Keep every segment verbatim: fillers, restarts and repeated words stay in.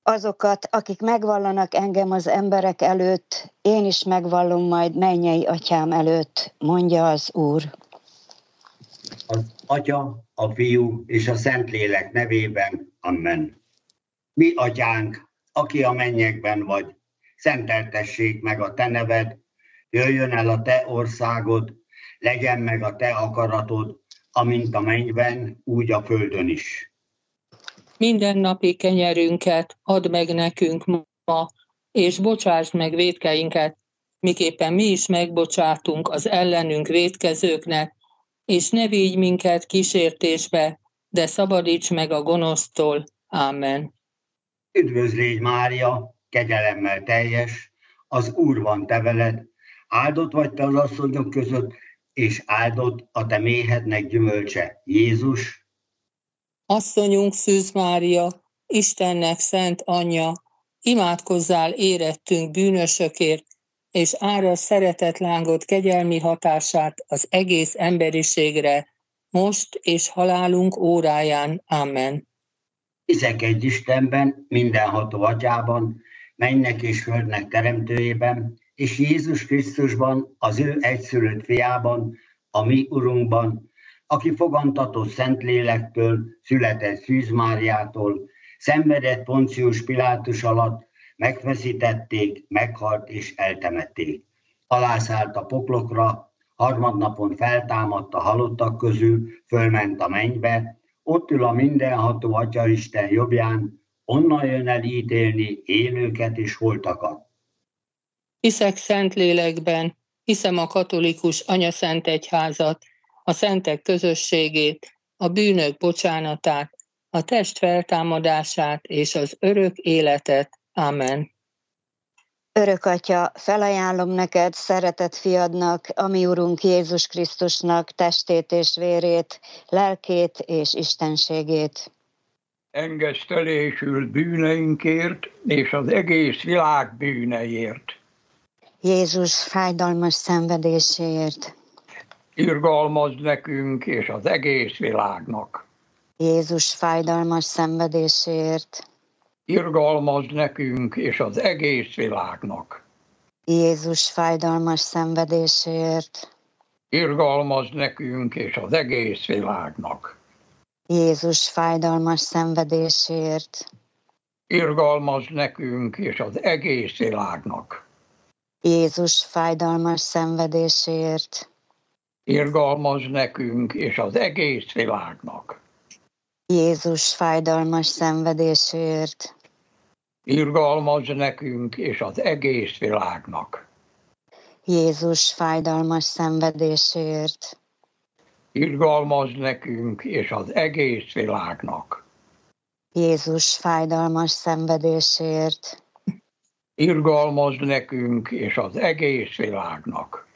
Azokat, akik megvallanak engem az emberek előtt, én is megvallom majd mennyei atyám előtt, mondja az Úr. Az Atya, a Fiú és a Szentlélek nevében. Amen. Mi atyánk, aki a mennyekben vagy, szenteltessék meg a te neved, jöjjön el a te országod, legyen meg a te akaratod, amint a mennyben, úgy a földön is. Mindennapi kenyerünket add meg nekünk ma, és bocsásd meg vétkeinket, miképpen mi is megbocsátunk az ellenünk vétkezőknek, és ne vigy minket kísértésbe, de szabadíts meg a gonosztól. Ámen. Üdvözlégy Mária, kegyelemmel teljes, az Úr van te veled, áldott vagy te az asszonyok között, és áldott a te méhednek gyümölcse, Jézus. Asszonyunk Szűz Mária, Istennek szent anyja, imádkozzál érettünk bűnösökért, és árasz szeretetlángot kegyelmi hatását az egész emberiségre, most és halálunk óráján. Amen. Hiszek egy Istenben, mindenható Atyában, mennynek és földnek teremtőjében, és Jézus Krisztusban, az ő egyszülött fiában, a mi Urunkban, aki fogantatott Szentlélektől, született Szűz Máriától, szenvedett Poncius Pilátus alatt, megfeszítették, meghalt és eltemették. Alászállt a poklokra, harmadnapon feltámadt a halottak közül, fölment a mennybe, ott ül a mindenható Atyaisten jobbján, onnan jön el ítélni élőket és holtakat. Hiszek Szentlélekben, hiszem a katolikus anyaszent egyházat, a szentek közösségét, a bűnök bocsánatát, a test feltámadását és az örök életet. Amen. Örök Atya, felajánlom neked, szeretett fiadnak, a mi Urunk Jézus Krisztusnak testét és vérét, lelkét és istenségét. Engesztelésül bűneinkért és az egész világ bűneiért. Jézus fájdalmas szenvedéséért. Irgalmazd nekünk és az egész világnak. Jézus fájdalmas szenvedéséért. Irgalmazd nekünk és az egész világnak. Jézus fájdalmas szenvedéséért. Irgalmazd nekünk és az egész világnak. Jézus fájdalmas szenvedéséért. Irgalmazd nekünk és az egész világnak. Jézus fájdalmas szenvedéséért. Irgalmazd nekünk és az egész világnak. Jézus fájdalmas szenvedéséért. Irgalmazd nekünk és az egész világnak. Jézus fájdalmas szenvedéséért. Irgalmazd nekünk és az egész világnak. Jézus fájdalmas szenvedéséért. Irgalmazd nekünk és az egész világnak.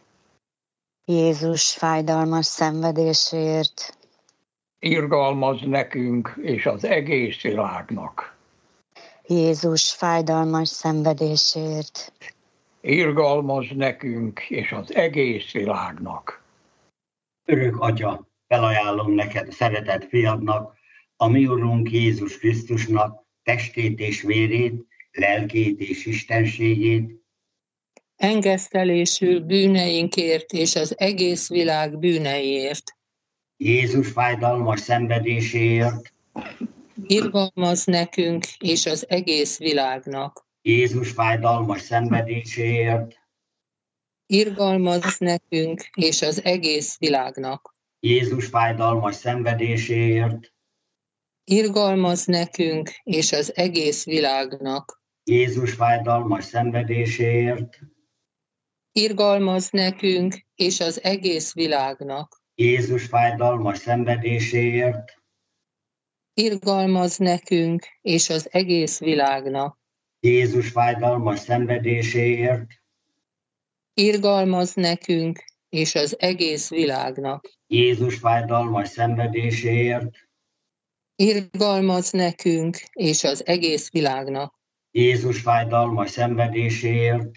Jézus fájdalmas szenvedéséért. Irgalmazd nekünk és az egész világnak. Jézus fájdalmas szenvedéséért. Irgalmazd nekünk és az egész világnak. Örök Atya, felajánlom neked, szeretett fiadnak, a mi Urunk Jézus Krisztusnak testét és vérét, lelkét és istenségét. Engesztelésül bűneinkért és az egész világ bűneiért. Jézus fájdalmas szenvedéséért. Irgalmazd nekünk és az egész világnak. Jézus fájdalmas szenvedéséért. Irgalmazd nekünk és az egész világnak. Jézus fájdalmas szenvedéséért. Irgalmazd nekünk és az egész világnak. Jézus fájdalmas szenvedéséért. Irgalmazd nekünk és az egész világnak. Jézus fájdalmas szenvedéséért. Irgalmazd nekünk és az egész világnak. Jézus fájdalmas szenvedéséért. Irgalmazd nekünk és az egész világnak. Jézus fájdalmas szenvedéséért. Irgalmazd nekünk és az egész világnak. Jézus fájdalmas szenvedéséért.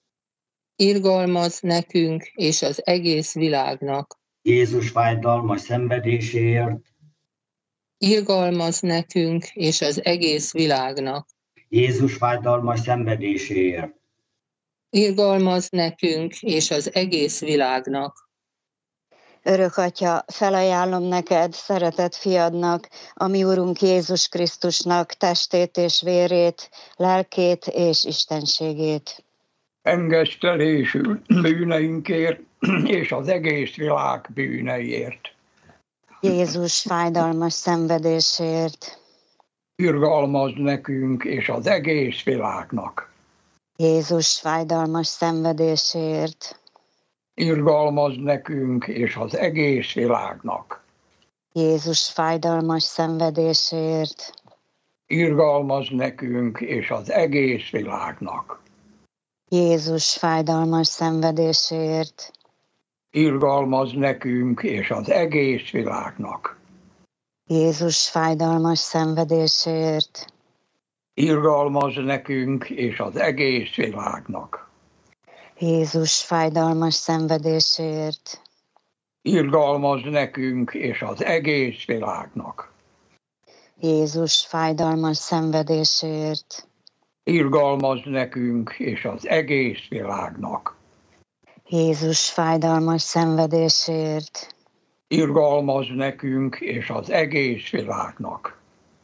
Irgalmazd nekünk és az egész világnak. Jézus fájdalmas szenvedéséért. Irgalmazd nekünk és az egész világnak. Jézus fájdalmas szenvedéséért. Irgalmaz nekünk és az egész világnak. Örök Atya, felajánlom neked, szeretett fiadnak, a mi Urunk Jézus Krisztusnak testét és vérét, lelkét és istenségét. Engesztelésül bűneinkért és az egész világ bűneiért. Jézus fájdalmas szenvedésért. Irgalmazd nekünk és az egész világnak. Jézus fájdalmas szenvedésért. Irgalmazd nekünk és az egész világnak. Jézus fájdalmas szenvedésért. Irgalmazd nekünk és az egész világnak. Jézus fájdalmas szenvedésért. Irgalmazd nekünk és az egész világnak. Jézus fájdalmas szenvedésért. Irgalmazd nekünk és az egész világnak. Jézus fájdalmas szenvedésért. Irgalmazd nekünk és az egész világnak. Jézus fájdalmas szenvedésért. Irgalmazd nekünk és az egész világnak. Jézus fájdalmas szenvedésért. Irgalmazd nekünk és az egész világnak.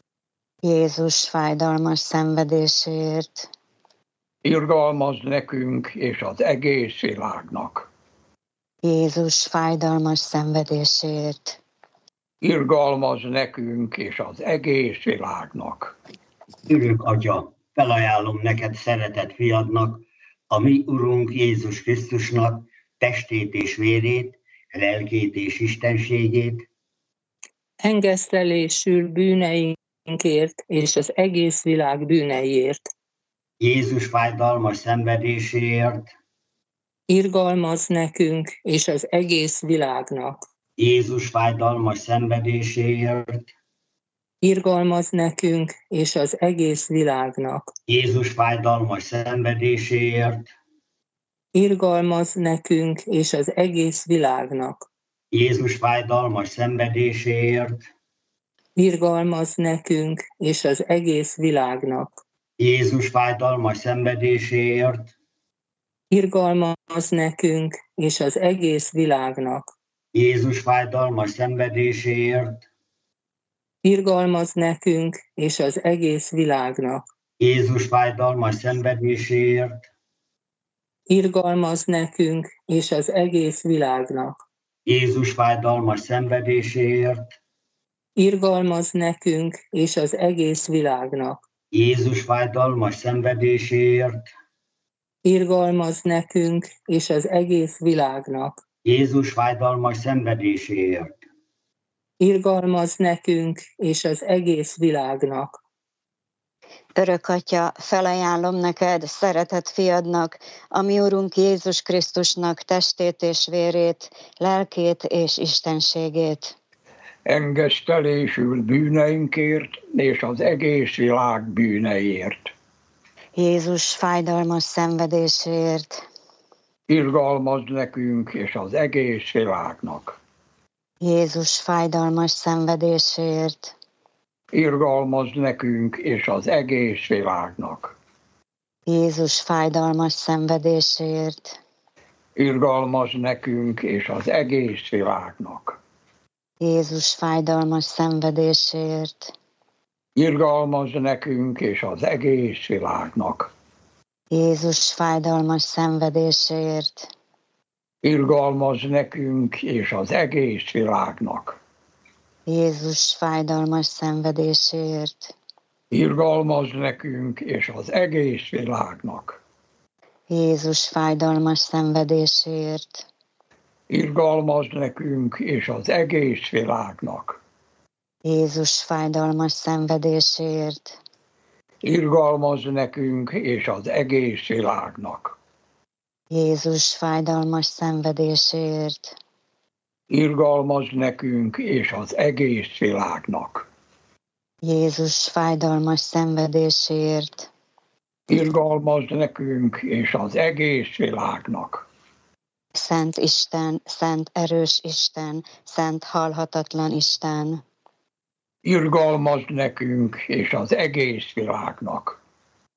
Jézus fájdalmas szenvedésért. Irgalmazd nekünk és az egész világnak. Jézus fájdalmas szenvedésért. Irgalmazd nekünk és az egész világnak. Örök Atya, felajánlom neked, szeretett fiadnak, a mi Urunk Jézus Krisztusnak testét és vérét, lelkét és istenségét. Engesztelésül bűneinkért és az egész világ bűneiért. Jézus fájdalmas szenvedéséért. Irgalmaz nekünk és az egész világnak. Jézus fájdalmas szenvedéséért. Irgalmaz nekünk és az egész világnak. Jézus fájdalmas szenvedéséért. Irgalmaz nekünk és az egész világnak. Jézus fájdalmas szenvedéséért. Irgalmaz nekünk és az egész világnak. Jézus fájdalmas szenvedéséért. Irgalmaz nekünk és az egész világnak. Jézus fájdalmas szenvedéséért. Irgalmaz nekünk és az egész világnak. Jézus fájdalmas szenvedéséért. Irgalmaz nekünk és az egész világnak. Jézus fájdalmas szenvedéséért. Irgalmaz nekünk és az egész világnak. Jézus fájdalmas szenvedéséért. Irgalmaz nekünk és az egész világnak. Jézus fájdalmas szenvedéséért. Irgalmaz nekünk és az egész világnak. Örök Atya, felajánlom neked, szeretett fiadnak, a mi Urunk Jézus Krisztusnak testét és vérét, lelkét és istenségét. Engesztelésül bűneinkért és az egész világ bűneiért. Jézus fájdalmas szenvedéséért. Irgalmazd nekünk és az egész világnak. Jézus fájdalmas szenvedéséért. Irgalmazd nekünk és az egész világnak. Jézus fájdalmas szenvedéséért. Irgalmazd nekünk és az egész világnak. Jézus fájdalmas szenvedéséért. Irgalmazd nekünk és az egész világnak. Jézus fájdalmas szenvedéséért. Irgalmazd nekünk és az egész világnak. Jézus fájdalmas szenvedéséért. Irgalmazd nekünk és az egész világnak. Jézus fájdalmas szenvedéséért. Irgalmazd nekünk és az egész világnak. Jézus fájdalmas szenvedéséért. Irgalmazd nekünk és az egész világnak. Jézus fájdalmas szenvedéséért. Irgalmazd nekünk és az egész világnak. Jézus fájdalmas szenvedéséért. Irgalmazd nekünk és az egész világnak. Szent Isten, szent erős Isten, szent halhatatlan Isten. Irgalmazd nekünk és az egész világnak.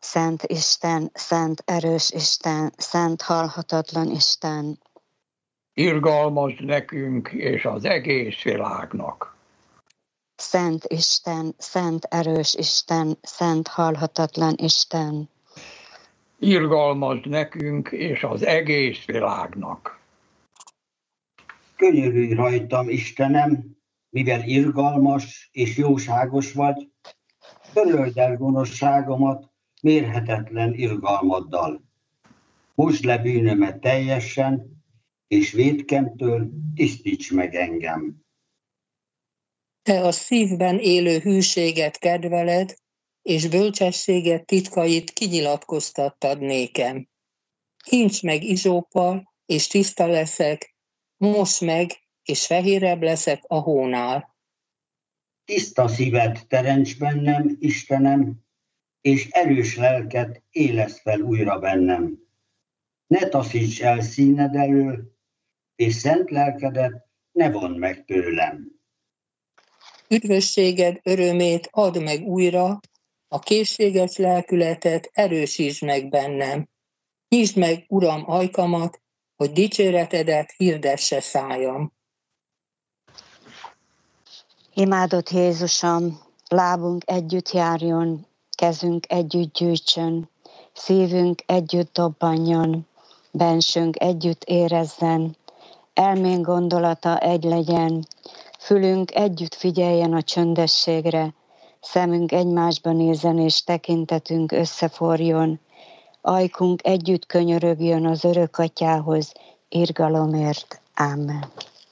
Szent Isten, szent erős Isten, szent halhatatlan Isten. Irgalmasd nekünk és az egész világnak. Szent Isten, szent erős Isten, szent halhatatlan Isten. Irgalmasd nekünk és az egész világnak. Könyörülj rajtam, Istenem, mivel irgalmas és jóságos vagy, töröld el gonoszságomat mérhetetlen irgalmaddal. Mosd le bűnömet teljesen, és vétkemtől tisztíts meg engem. Te a szívben élő hűséget kedveled, és bölcsességet titkait kinyilatkoztattad nékem. Hincs meg izsóppal, és tiszta leszek, mos meg, és fehérebb leszek a hónál. Tiszta szívet teremts bennem, Istenem, és erős lelket éleszt fel újra bennem. Ne taszíts el színed elől, és szent lelkedet ne vondd meg tőlem. Üdvösséged örömét add meg újra, a készséges lelkületet erősítsd meg bennem. Nyisd meg, Uram, ajkamat, hogy dicséretedet hirdesse szájam. Imádott Jézusom, lábunk együtt járjon, kezünk együtt gyűjtsön, szívünk együtt dobbanjon, bensünk együtt érezzen, elménk gondolata egy legyen, fülünk együtt figyeljen a csöndességre, szemünk egymásba nézzen és tekintetünk összeforjon, ajkunk együtt könyörögjön az örök atyához, irgalomért. Amen.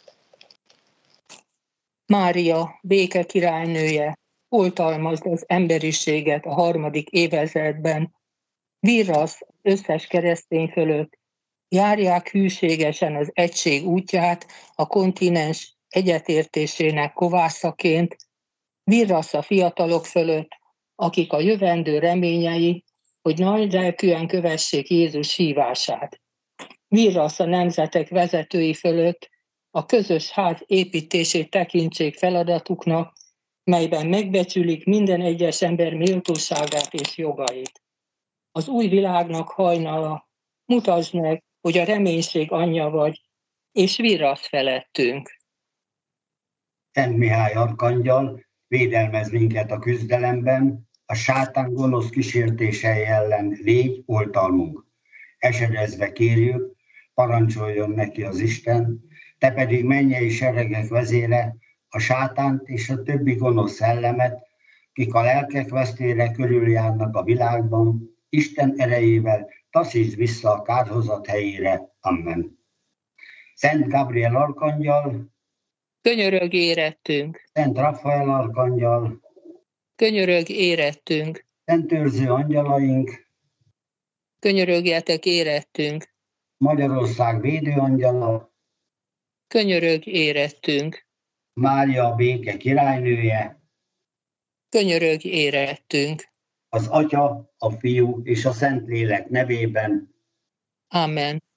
Mária, béke királynője, oltalmazd az emberiséget a harmadik évezredben, virrasz az összes keresztény fölött, járják hűségesen az egység útját a kontinens egyetértésének kovászaként, virrasz a fiatalok fölött, akik a jövendő reményei, hogy nagy lelkűen kövessék Jézus hívását. Virrasz a nemzetek vezetői fölött, a közös ház építését tekintsék feladatuknak, melyben megbecsülik minden egyes ember méltóságát és jogait. Az új világnak hajnala, mutasd meg, hogy a reménység anyja vagy, és virrasz felettünk. Szent Mihály arkangyal, védelmez minket a küzdelemben, a sátán gonosz kísértései ellen légy oltalmunk. Esedezve kérjük, parancsoljon neki az Isten, te pedig mennyei seregek vezére, a sátánt és a többi gonosz szellemet, kik a lelkek vesztére körüljárnak a világban, Isten erejével taszítsd vissza a kárhozat helyére. Amen. Szent Gabriel arkangyal, Könyörög érettünk, Szent Rafael arkangyal, könyörög érettünk, Szent őrző angyalaink, könyörögjetek érettünk, Magyarország védő angyala, könyörög érettünk, Mária a béke királynője, könyörög érettünk. az Atya, a Fiú és a Szentlélek nevében. Amen.